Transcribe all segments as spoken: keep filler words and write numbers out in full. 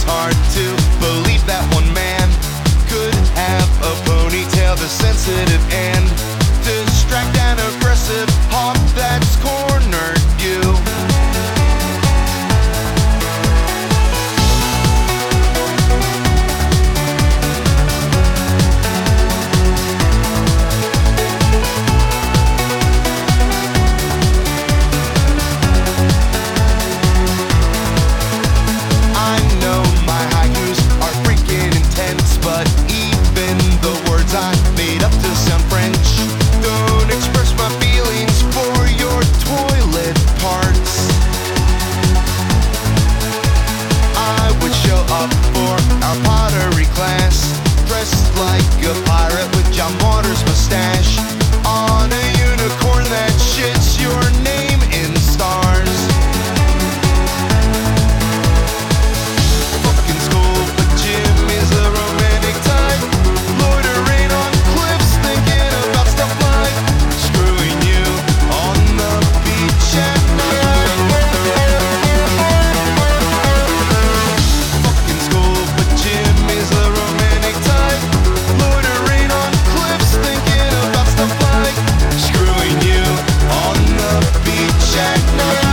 it's hard to believe that one man could have a ponytail, the sensitive and distract and aggressive hawk that's cornered you. Like a pirate with John Waters' mustache on a unicorn that shits your name in stars. Fucking school, but Jim is a romantic type, loitering on cliffs thinking about stuff like screwing you on the beach at night. Fucking school, but Jim is a romantic type, loitering on cliffs thinking about stuff like screwing you on the beach at night.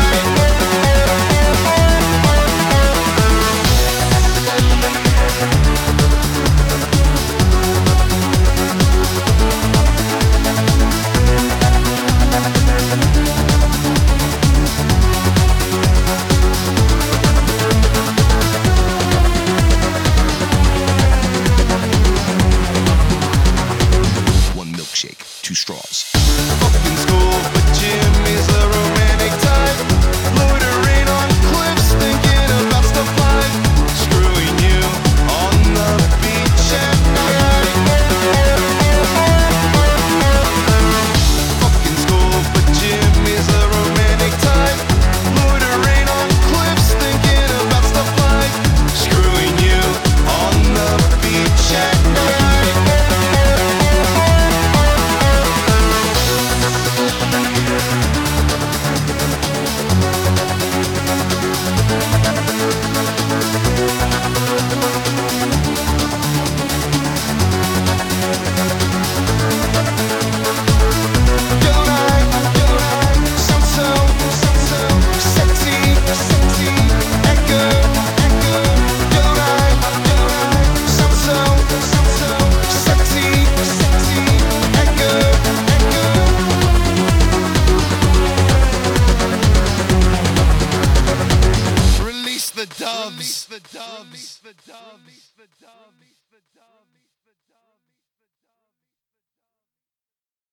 One milkshake, two straws. Fucking school, but Jim is a romantic type, loitering on cliffs thinking about stuff like screwing you on the beach at night. Fucking school, but Jim is a romantic type, loitering on cliffs thinking about stuff like screwing you on the beach at night. Release the doves. Release the doves. Release the doves.